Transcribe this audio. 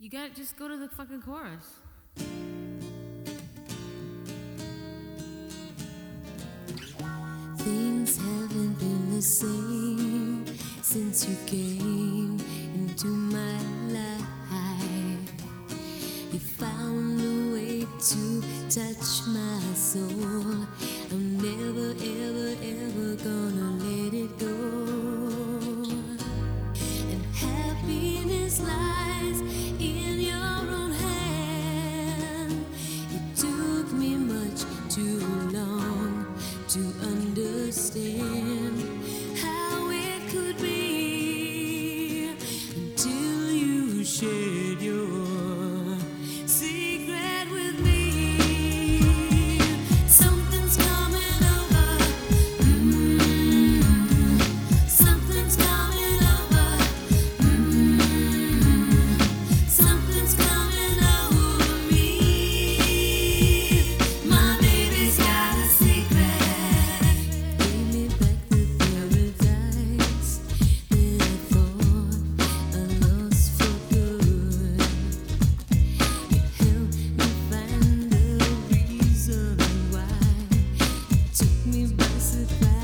You gotta just go to the fucking chorus. Things haven't been the same since you came into my life. You found a way to touch my soul. I'm never, ever, ever gonna let it go. And happiness lies in your own hand. It took me much too long to understand how it could be until you shared your secret with me. Something's coming over. Something's coming over. Something's coming over me. My baby's got a secret. Gave me back the paradise that I thought I lost for good. It helped me find the reason why. It took me by surprise.